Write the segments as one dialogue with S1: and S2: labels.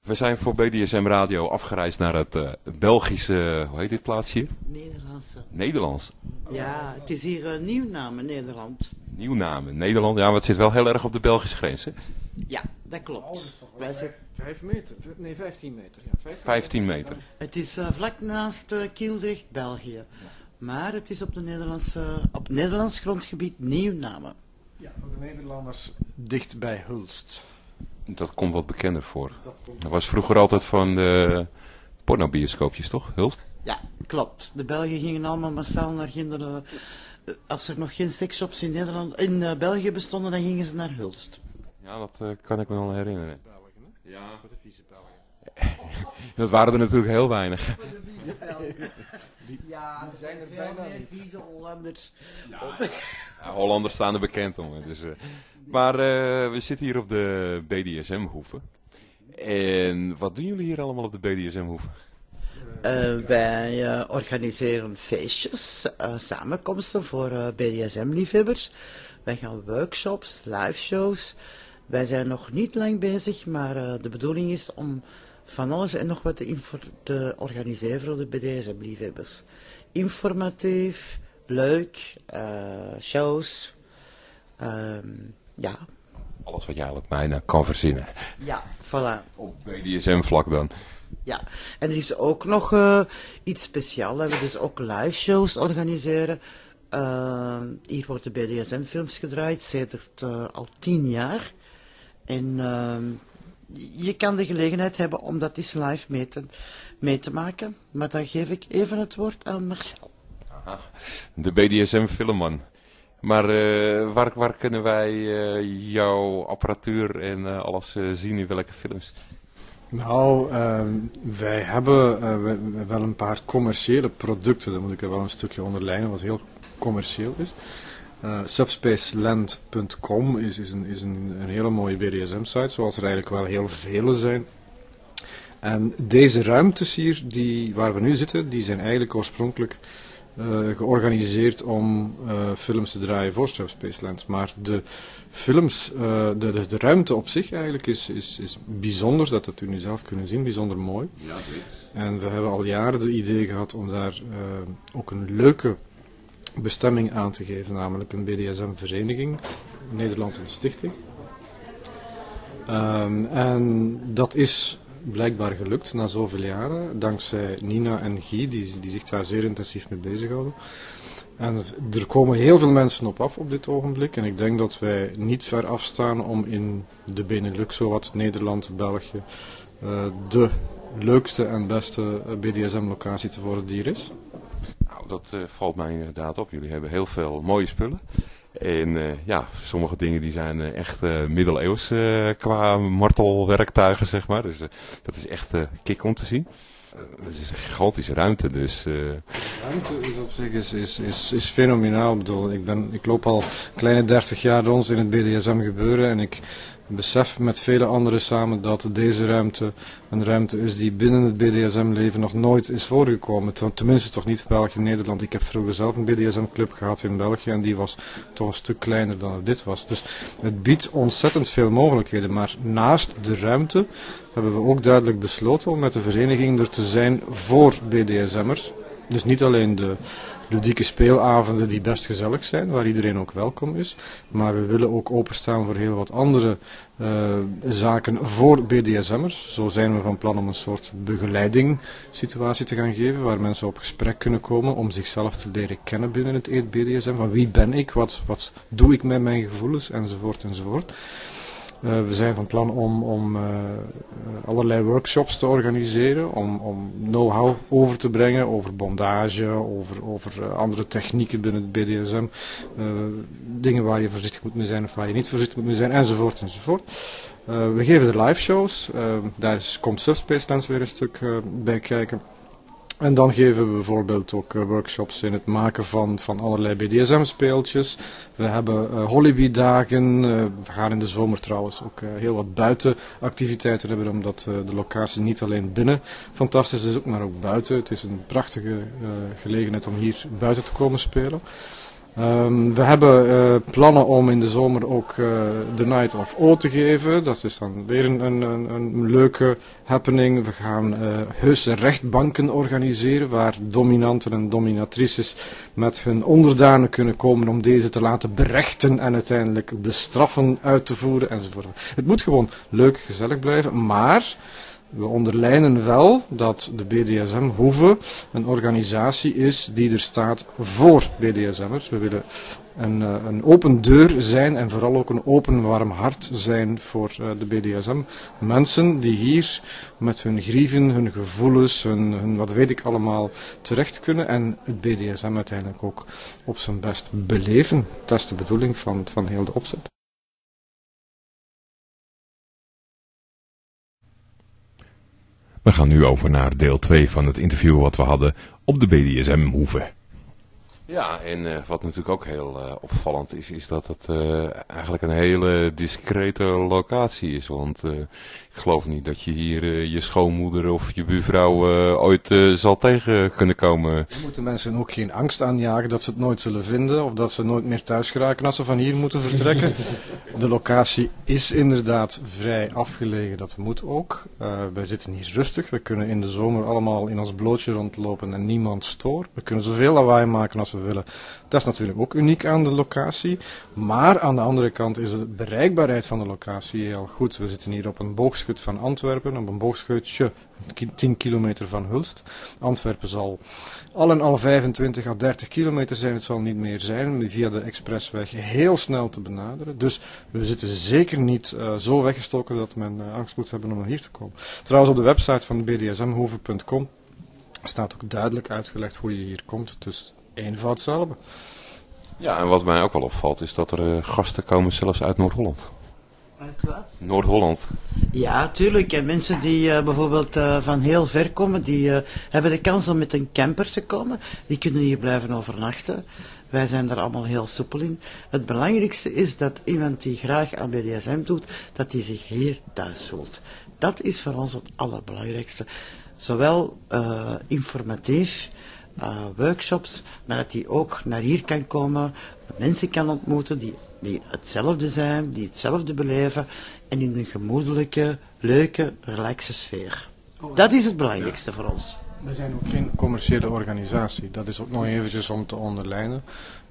S1: We zijn voor BDSM Radio afgereisd naar het Belgische, hoe heet dit plaatsje? Nederlands.
S2: Ja, het is hier Nieuwnamen, Nederland.
S1: Nieuwnamen, Nederland. Ja, maar het zit wel heel erg op de Belgische grens, hè?
S2: Ja, dat klopt.
S3: Wij zijn 5 meter, nee 15 meter. Ja,
S1: 15 meter.
S2: Het is vlak naast Kielrecht, België. Maar het is op Nederlands grondgebied Nieuwnamen.
S3: Ja, voor de Nederlanders dicht bij Hulst.
S1: Dat komt wat bekender voor. Dat was vroeger altijd van de pornobioscoopjes, toch? Hulst?
S2: Ja, klopt. De Belgen gingen allemaal massaal naar Ginderen. Als er nog geen seksshops in België bestonden, dan gingen ze naar Hulst.
S1: Ja, dat kan ik me wel herinneren.
S3: Belgen, hè?
S1: Ja.
S3: Voor de vieze Belgen.
S1: Dat waren er natuurlijk heel weinig.
S2: Ja, er zijn er bijna meer vieze Hollanders.
S1: Ja, Hollanders staan er bekend om. Hè, dus, maar we zitten hier op de BDSM-hoeve. En wat doen jullie hier allemaal op de BDSM-hoeve?
S2: Wij organiseren feestjes, samenkomsten voor BDSM-liefhebbers. Wij gaan workshops, live-shows. Wij zijn nog niet lang bezig, maar de bedoeling is om van alles en nog wat te organiseren voor de BDSM-liefhebbers. Informatief, leuk, shows, ja.
S1: Alles wat je eigenlijk bijna kan verzinnen.
S2: Ja, voilà.
S1: Op BDSM-vlak dan.
S2: Ja, en er is ook nog iets speciaals, dat we dus ook live shows organiseren. Hier worden BDSM-films gedraaid, sedert al 10 jaar. En je kan de gelegenheid hebben om dat eens live mee te maken. Maar dan geef ik even het woord aan Marcel.
S1: Aha, de BDSM-filmman. Maar waar kunnen wij jouw apparatuur en alles zien in welke films?
S3: Nou, wij hebben wel een paar commerciële producten, dat moet ik er wel een stukje onderlijnen, wat heel commercieel is. Subspaceland.com is een hele mooie BDSM-site, zoals er eigenlijk wel heel vele zijn. En deze ruimtes hier, waar we nu zitten, die zijn eigenlijk oorspronkelijk georganiseerd om films te draaien voor Subspaceland. Maar de films, de ruimte op zich eigenlijk is bijzonder, dat u nu zelf kunnen zien, bijzonder mooi.
S1: Ja, zeker.
S3: En we hebben al jaren het idee gehad om daar ook een leuke bestemming aan te geven, namelijk een BDSM-vereniging, Nederland en de Stichting. En dat is blijkbaar gelukt na zoveel jaren, dankzij Nina en Guy, die zich daar zeer intensief mee bezighouden. En er komen heel veel mensen op af op dit ogenblik, en ik denk dat wij niet ver afstaan om in de Benelux, zowat Nederland, België, de leukste en beste BDSM-locatie te worden die er is.
S1: Nou, dat valt mij inderdaad op. Jullie hebben heel veel mooie spullen. En ja, sommige dingen die zijn echt middeleeuws qua martelwerktuigen, zeg maar. Dus dat is echt kick om te zien. Het is een gigantische ruimte, dus...
S3: De ruimte is op zich is fenomenaal. Ik bedoel, ik loop al kleine 30 jaar rond in het BDSM gebeuren en ik besef met vele anderen samen dat deze ruimte een ruimte is die binnen het BDSM-leven nog nooit is voorgekomen. Tenminste toch niet in België en Nederland. Ik heb vroeger zelf een BDSM-club gehad in België en die was toch een stuk kleiner dan dit was. Dus het biedt ontzettend veel mogelijkheden. Maar naast de ruimte hebben we ook duidelijk besloten om met de vereniging er te zijn voor BDSM'ers. Dus niet alleen de ludieke speelavonden die best gezellig zijn, waar iedereen ook welkom is. Maar we willen ook openstaan voor heel wat andere zaken voor BDSM'ers. Zo zijn we van plan om een soort begeleidingssituatie te gaan geven, waar mensen op gesprek kunnen komen om zichzelf te leren kennen binnen het BDSM. Van wie ben ik, wat doe ik met mijn gevoelens, enzovoort enzovoort. We zijn van plan om allerlei workshops te organiseren, om know-how over te brengen over bondage, over andere technieken binnen het BDSM, dingen waar je voorzichtig moet mee zijn of waar je niet voorzichtig moet mee zijn, enzovoort enzovoort. We geven de live shows, daar komt Subspaceland weer een stuk bij kijken. En dan geven we bijvoorbeeld ook workshops in het maken van allerlei BDSM-speeltjes. We hebben Hollywood-dagen. We gaan in de zomer trouwens ook heel wat buitenactiviteiten hebben, omdat de locatie niet alleen binnen fantastisch is, maar ook buiten. Het is een prachtige gelegenheid om hier buiten te komen spelen. We hebben plannen om in de zomer ook de Night of O te geven. Dat is dan weer een leuke happening. We gaan heuse rechtbanken organiseren waar dominanten en dominatrices met hun onderdanen kunnen komen om deze te laten berechten en uiteindelijk de straffen uit te voeren enzovoort. Het moet gewoon leuk, gezellig blijven, maar we onderlijnen wel dat de BDSM-hoeve een organisatie is die er staat voor BDSM'ers. We willen een open deur zijn en vooral ook een open warm hart zijn voor de BDSM. Mensen die hier met hun grieven, hun gevoelens, hun wat weet ik allemaal terecht kunnen en het BDSM uiteindelijk ook op zijn best beleven. Dat is de bedoeling van heel de opzet.
S1: We gaan nu over naar deel 2 van het interview wat we hadden op de BDSM-hoeve. Ja, en wat natuurlijk ook heel opvallend is dat het eigenlijk een hele discrete locatie is. Want ik geloof niet dat je hier je schoonmoeder of je buurvrouw ooit zal tegen kunnen komen.
S3: We moeten mensen ook geen angst aanjagen dat ze het nooit zullen vinden of dat ze nooit meer thuis geraken als ze van hier moeten vertrekken. De locatie is inderdaad vrij afgelegen, dat moet ook. Wij zitten hier rustig, we kunnen in de zomer allemaal in ons blootje rondlopen en niemand stoort. We kunnen zoveel lawaai maken als we willen. Dat is natuurlijk ook uniek aan de locatie. Maar aan de andere kant is de bereikbaarheid van de locatie heel goed. We zitten hier op een boogschut van Antwerpen, op een boogschutje 10 kilometer van Hulst. Antwerpen zal al en al 25 à 30 kilometer zijn, het zal niet meer zijn, via de expressweg heel snel te benaderen. Dus we zitten zeker niet zo weggestoken dat men angst moet hebben om hier te komen. Trouwens, op de website van de bdsmhoeve.com staat ook duidelijk uitgelegd hoe je hier komt. Dus eenvoud zelf.
S1: Ja, en wat mij ook wel opvalt is dat er gasten komen zelfs uit Noord-Holland.
S2: Uit wat?
S1: Noord-Holland.
S2: Ja, tuurlijk. En mensen die bijvoorbeeld van heel ver komen, die hebben de kans om met een camper te komen. Die kunnen hier blijven overnachten. Wij zijn daar allemaal heel soepel in. Het belangrijkste is dat iemand die graag aan BDSM doet, dat hij zich hier thuis voelt. Dat is voor ons het allerbelangrijkste. Zowel informatief, workshops, maar dat hij ook naar hier kan komen, mensen kan ontmoeten die hetzelfde zijn, die hetzelfde beleven en in een gemoedelijke, leuke, relaxe sfeer. Dat is het belangrijkste voor ons.
S3: We zijn ook geen commerciële organisatie, dat is ook nog eventjes om te onderlijnen.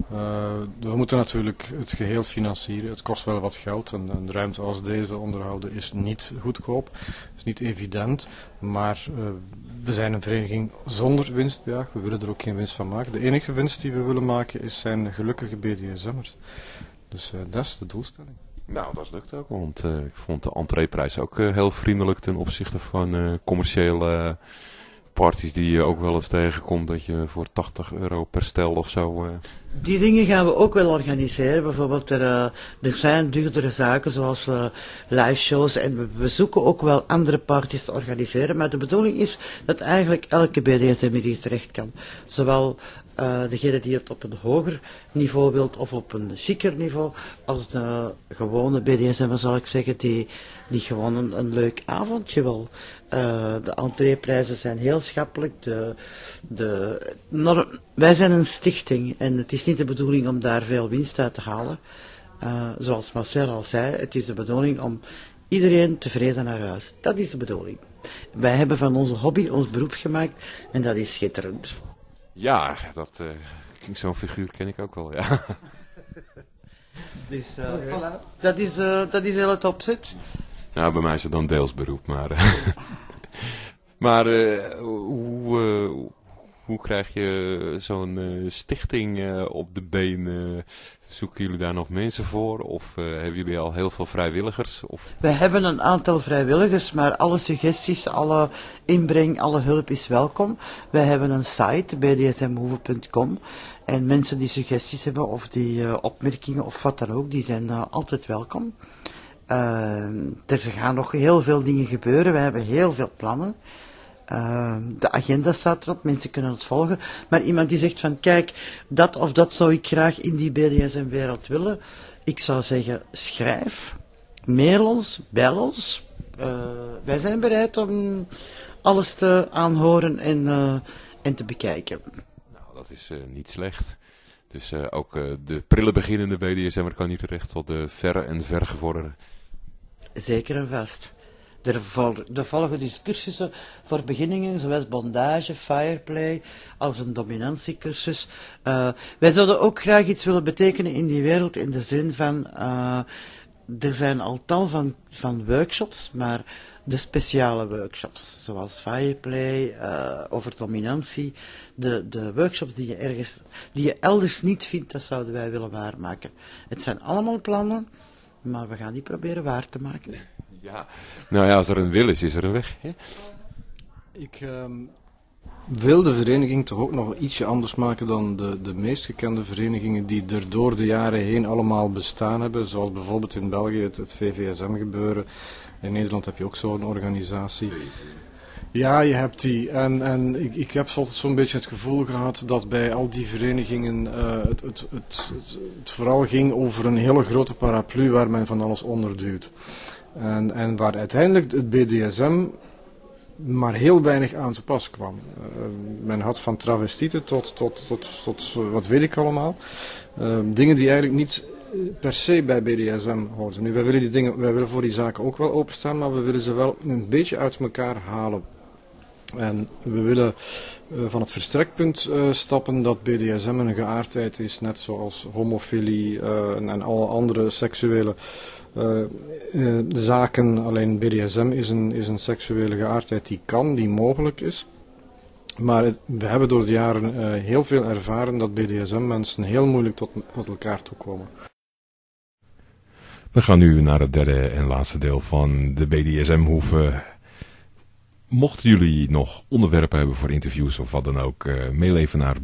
S3: We moeten natuurlijk het geheel financieren, het kost wel wat geld. Een ruimte als deze onderhouden is niet goedkoop, is niet evident, maar we zijn een vereniging zonder winstbejag, we willen er ook geen winst van maken. De enige winst die we willen maken zijn gelukkige BDSM'ers. Dus dat is de doelstelling.
S1: Nou, dat lukt ook, want ik vond de entreeprijs ook heel vriendelijk ten opzichte van commerciële parties die je ook wel eens tegenkomt, dat je voor €80 per stel of zo...
S2: Die dingen gaan we ook wel organiseren. Bijvoorbeeld, er zijn duurdere zaken zoals live shows en we zoeken ook wel andere parties te organiseren. Maar de bedoeling is dat eigenlijk elke BDSM hier terecht kan. Zowel degene die het op een hoger niveau wilt of op een chiquer niveau, als de gewone BDSM, zal ik zeggen, die gewoon een leuk avondje wil. De entreeprijzen zijn heel schappelijk. Wij zijn een stichting en het is niet de bedoeling om daar veel winst uit te halen. Zoals Marcel al zei, het is de bedoeling om iedereen tevreden naar huis. Dat is de bedoeling. Wij hebben van onze hobby ons beroep gemaakt en dat is schitterend.
S1: Ja, zo'n figuur ken ik ook wel, ja.
S2: Dus voilà. Dat is heel het opzet.
S1: Nou, bij mij is het dan deels beroep, maar... maar hoe krijg je zo'n stichting op de been? Zoeken jullie daar nog mensen voor? Of hebben jullie al heel veel vrijwilligers? Of...
S2: We hebben een aantal vrijwilligers, maar alle suggesties, alle inbreng, alle hulp is welkom. Wij hebben een site, bdsmhoeve.com. En mensen die suggesties hebben of die opmerkingen of wat dan ook, die zijn altijd welkom. Er gaan nog heel veel dingen gebeuren. We hebben heel veel plannen. De agenda staat erop, mensen kunnen het volgen. Maar iemand die zegt van, kijk, dat of dat zou ik graag in die BDSM-wereld willen. Ik zou zeggen, schrijf, mail ons, bel ons. Wij zijn bereid om alles te aanhoren en te bekijken.
S1: Nou, dat is niet slecht. Dus ook de prille beginnende BDSM'er kan niet terecht tot de verre en vergevorderde.
S2: Zeker en vast. Er volgen dus cursussen voor beginningen, zoals bondage, fireplay, als een dominantiecursus. Wij zouden ook graag iets willen betekenen in die wereld, in de zin van, er zijn al tal van workshops, maar de speciale workshops, zoals fireplay, over dominantie, de workshops die je elders niet vindt, dat zouden wij willen waarmaken. Het zijn allemaal plannen, maar we gaan die proberen waar te maken.
S1: Ja, nou ja, als er een wil is, is er een weg. Hè?
S3: Ik wil de vereniging toch ook nog ietsje anders maken dan de meest gekende verenigingen die er door de jaren heen allemaal bestaan hebben. Zoals bijvoorbeeld in België het VVSM gebeuren. In Nederland heb je ook zo'n organisatie. Ja, je hebt die. En ik heb altijd zo'n beetje het gevoel gehad dat bij al die verenigingen het vooral ging over een hele grote paraplu waar men van alles onder duwt. En waar uiteindelijk het BDSM maar heel weinig aan te pas kwam. Men had van travestieten tot wat weet ik allemaal. Dingen die eigenlijk niet per se bij BDSM hoorden. Nu, wij willen voor die zaken ook wel openstaan, maar we willen ze wel een beetje uit elkaar halen. En we willen van het verstrekpunt stappen dat BDSM een geaardheid is, net zoals homofilie en alle andere seksuele zaken. Alleen BDSM is een seksuele geaardheid die mogelijk is. Maar we hebben door de jaren heel veel ervaren dat BDSM-mensen heel moeilijk tot elkaar toekomen.
S1: We gaan nu naar het derde en laatste deel van de BDSM-hoeve. Mochten jullie nog onderwerpen hebben voor interviews of wat dan ook, mail even naar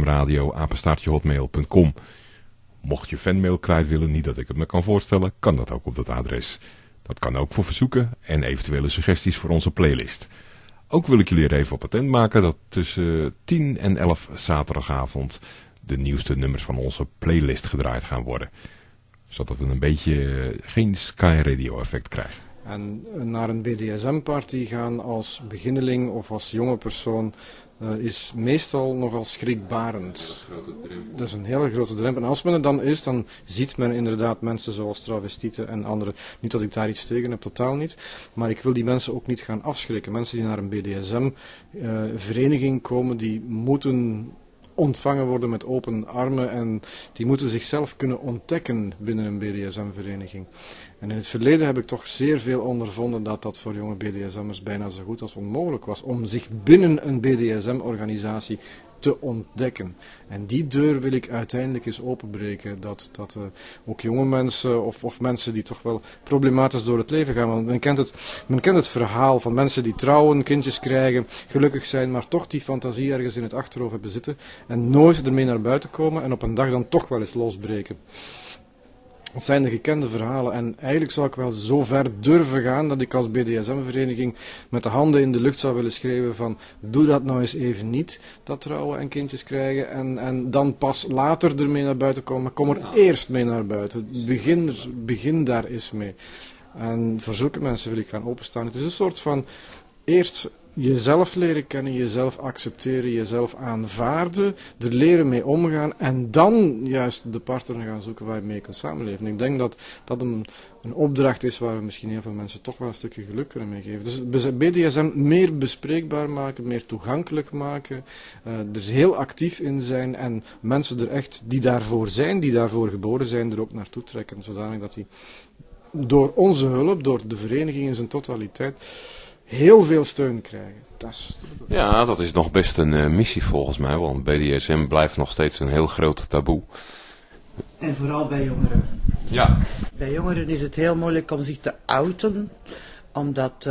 S1: bdsmradio@hotmail.com. Mocht je fanmail kwijt willen, niet dat ik het me kan voorstellen, kan dat ook op dat adres. Dat kan ook voor verzoeken en eventuele suggesties voor onze playlist. Ook wil ik jullie er even op attent maken dat tussen 10 en 11 zaterdagavond de nieuwste nummers van onze playlist gedraaid gaan worden. Zodat we een beetje geen Sky Radio effect krijgen.
S3: En naar een BDSM-party gaan als beginneling of als jonge persoon is meestal nogal schrikbarend. Dat is een hele grote drempel. En als men er dan is, dan ziet men inderdaad mensen zoals travestieten en anderen. Niet dat ik daar iets tegen heb, totaal niet. Maar ik wil die mensen ook niet gaan afschrikken. Mensen die naar een BDSM-vereniging komen, die moeten ontvangen worden met open armen en die moeten zichzelf kunnen ontdekken binnen een BDSM-vereniging. En in het verleden heb ik toch zeer veel ondervonden dat dat voor jonge BDSM'ers bijna zo goed als onmogelijk was om zich binnen een BDSM-organisatie te ontdekken. En die deur wil ik uiteindelijk eens openbreken, dat ook jonge mensen of mensen die toch wel problematisch door het leven gaan, want men kent het verhaal van mensen die trouwen, kindjes krijgen, gelukkig zijn, maar toch die fantasie ergens in het achterhoofd hebben zitten en nooit ermee naar buiten komen en op een dag dan toch wel eens losbreken. Dat zijn de gekende verhalen en eigenlijk zou ik wel zo ver durven gaan dat ik als BDSM-vereniging met de handen in de lucht zou willen schreeuwen van doe dat nou eens even niet, dat trouwen en kindjes krijgen en dan pas later ermee naar buiten komen, maar kom er eerst mee naar buiten. Begin daar eens mee. En voor zulke mensen wil ik gaan openstaan. Het is een soort van eerst jezelf leren kennen, jezelf accepteren, jezelf aanvaarden, er leren mee omgaan en dan juist de partner gaan zoeken waar je mee kunt samenleven. Ik denk dat dat een opdracht is waar we misschien heel veel mensen toch wel een stukje geluk kunnen mee geven. Dus BDSM meer bespreekbaar maken, meer toegankelijk maken, er heel actief in zijn en mensen er echt die daarvoor zijn, die daarvoor geboren zijn, er ook naartoe trekken, zodanig dat die door onze hulp, door de vereniging in zijn totaliteit, heel veel steun krijgen.
S1: Ja, dat is nog best een missie volgens mij, want BDSM blijft nog steeds een heel groot taboe.
S2: En vooral bij jongeren.
S1: Ja.
S2: Bij jongeren is het heel moeilijk om zich te outen, omdat,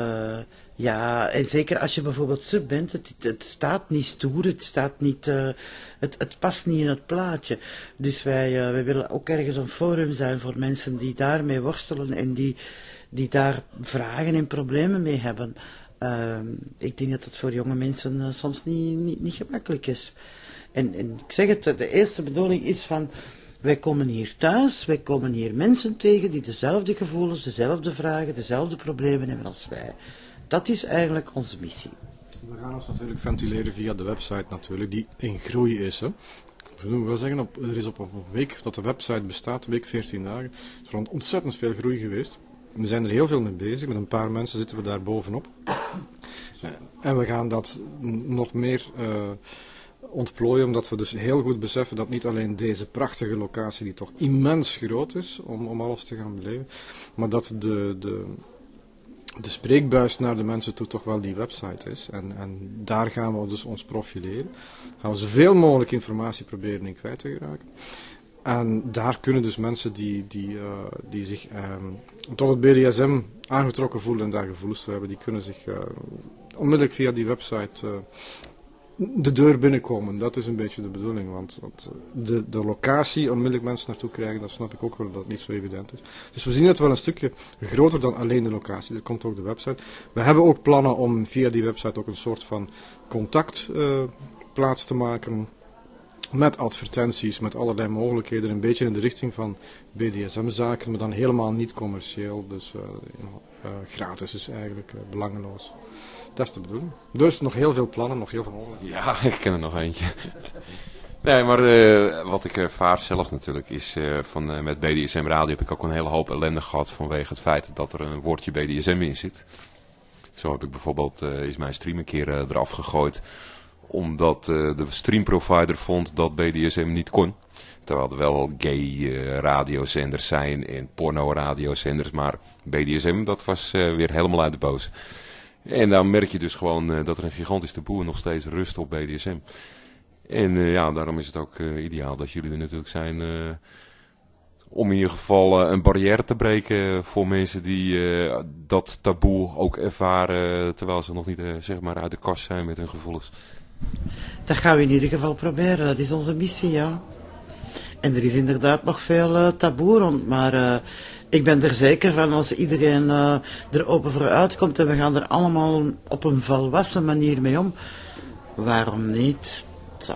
S2: en zeker als je bijvoorbeeld sub bent, het staat niet stoer, het staat niet, het past niet in het plaatje. Dus wij willen ook ergens een forum zijn voor mensen die daarmee worstelen en die daar vragen en problemen mee hebben. Ik denk dat het voor jonge mensen soms niet gemakkelijk is. En ik zeg het, de eerste bedoeling is van, wij komen hier thuis, wij komen hier mensen tegen die dezelfde gevoelens, dezelfde vragen, dezelfde problemen hebben als wij. Dat is eigenlijk onze missie.
S3: We gaan ons natuurlijk ventileren via de website natuurlijk, die in groei is. Hè? Ik wil zeggen, er is op een week dat de website bestaat, een week 14 dagen, is er ontzettend veel groei geweest. We zijn er heel veel mee bezig, met een paar mensen zitten we daar bovenop. En we gaan dat nog meer ontplooien, omdat we dus heel goed beseffen dat niet alleen deze prachtige locatie, die toch immens groot is om alles te gaan beleven, maar dat de spreekbuis naar de mensen toe toch wel die website is. En daar gaan we dus ons profileren. Gaan we zoveel mogelijk informatie proberen in kwijt te geraken. En daar kunnen dus mensen die zich tot het BDSM aangetrokken voelen en daar gevoelens toe hebben, die kunnen zich onmiddellijk via die website de deur binnenkomen. Dat is een beetje de bedoeling, want de locatie onmiddellijk mensen naartoe krijgen, dat snap ik ook wel dat het niet zo evident is. Dus we zien het wel een stukje groter dan alleen de locatie. Er komt ook de website. We hebben ook plannen om via die website ook een soort van contact plaats te maken met advertenties, met allerlei mogelijkheden, een beetje in de richting van BDSM-zaken, maar dan helemaal niet commercieel, dus gratis is eigenlijk belangeloos. Dat is de bedoeling. Dus nog heel veel plannen, nog heel veel mogelijkheden.
S1: Ja, ik ken er nog eentje. Nee, maar wat ik ervaar zelf natuurlijk is, met BDSM Radio heb ik ook een hele hoop ellende gehad vanwege het feit dat er een woordje BDSM in zit. Zo heb ik bijvoorbeeld, is mijn stream een keer eraf gegooid, omdat de streamprovider vond dat BDSM niet kon. Terwijl er wel gay radiozenders zijn en porno radiozenders, maar BDSM dat was weer helemaal uit de boos. En dan merk je dus gewoon dat er een gigantisch taboe nog steeds rust op BDSM. En daarom is het ook ideaal dat jullie er natuurlijk zijn om in ieder geval een barrière te breken voor mensen die dat taboe ook ervaren terwijl ze nog niet zeg maar uit de kast zijn met hun gevoelens.
S2: Dat gaan we in ieder geval proberen, dat is onze missie, ja. En er is inderdaad nog veel taboe rond, maar ik ben er zeker van als iedereen er open voor uitkomt en we gaan er allemaal op een volwassen manier mee om. Waarom niet?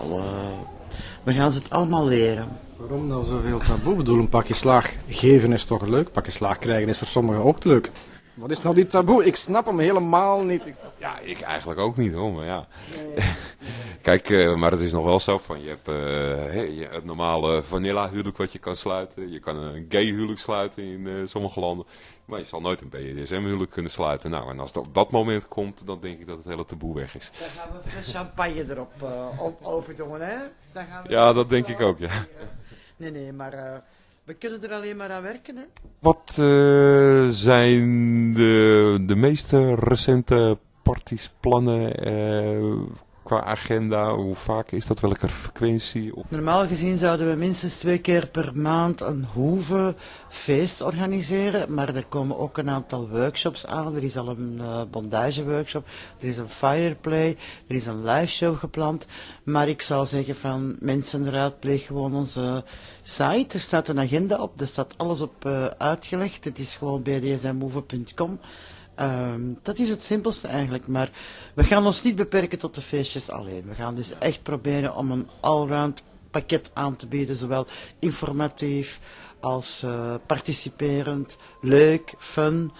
S2: We gaan ze het allemaal leren.
S3: Waarom nou zoveel taboe? Ik bedoel, een pakje slaag geven is toch leuk? Een pakje slaag krijgen is voor sommigen ook leuk. Wat is nou die taboe? Ik snap hem helemaal niet.
S1: Ja, ik eigenlijk ook niet hoor, maar ja. Nee. Kijk, maar het is nog wel zo van, je hebt het normale vanilla huwelijk wat je kan sluiten. Je kan een gay huwelijk sluiten in sommige landen. Maar je zal nooit een BDSM huwelijk kunnen sluiten. Nou, en als het op dat moment komt, dan denk ik dat het hele taboe weg is.
S2: Dan gaan we een fles champagne erop open doen, hè? Dan gaan we
S1: ja, dat denk ik ook, ja.
S2: Nee, maar we kunnen er alleen maar aan werken, hè?
S1: Wat zijn de meest recente partysplannen qua agenda? Hoe vaak is dat? Welke frequentie?
S2: Normaal gezien zouden we minstens 2 keer per maand een hoevenfeest organiseren. Maar er komen ook een aantal workshops aan. Er is al een bondage-workshop. Er is een fireplay. Er is een liveshow gepland. Maar ik zou zeggen van mensen raadpleeg gewoon onze site. Er staat een agenda op. Er staat alles op uitgelegd. Het is gewoon bdsmhoeven.com. Dat is het simpelste eigenlijk, maar we gaan ons niet beperken tot de feestjes alleen. We gaan dus echt proberen om een allround pakket aan te bieden, zowel informatief als participerend, leuk, fun.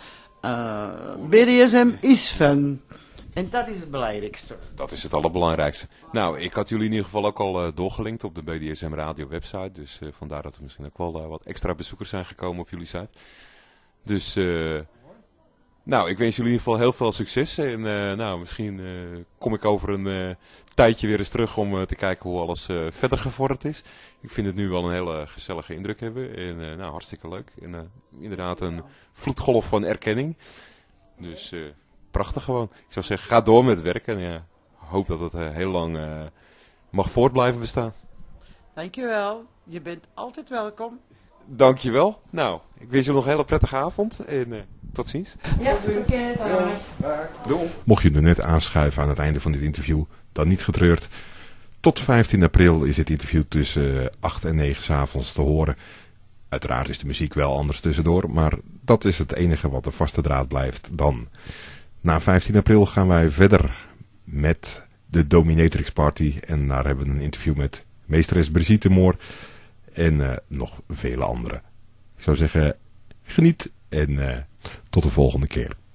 S2: BDSM is fun. En dat is het belangrijkste.
S1: Dat is het allerbelangrijkste. Nou, ik had jullie in ieder geval ook al doorgelinkt op de BDSM Radio website, dus vandaar dat er misschien ook wel wat extra bezoekers zijn gekomen op jullie site. Dus... Nou, ik wens jullie in ieder geval heel veel succes. En misschien kom ik over een tijdje weer eens terug om te kijken hoe alles verder gevorderd is. Ik vind het nu wel een hele gezellige indruk hebben. En hartstikke leuk. En inderdaad een vloedgolf van erkenning. Dus prachtig gewoon. Ik zou zeggen, ga door met werken. En ja, hoop dat het heel lang mag voort blijven bestaan.
S2: Dankjewel. Je bent altijd welkom.
S1: Dankjewel. Nou, ik wens je nog een hele prettige avond. En tot ziens.
S2: Ja, oké, dag.
S1: Mocht je er net aanschuiven aan het einde van dit interview, dan niet getreurd. Tot 15 april is dit interview tussen 8 en 9 's avonds te horen. Uiteraard is de muziek wel anders tussendoor, maar dat is het enige wat de vaste draad blijft dan. Na 15 april gaan wij verder met de Dominatrix Party. En daar hebben we een interview met meesteres Brigitte Moor en nog vele anderen. Ik zou zeggen, geniet en tot de volgende keer.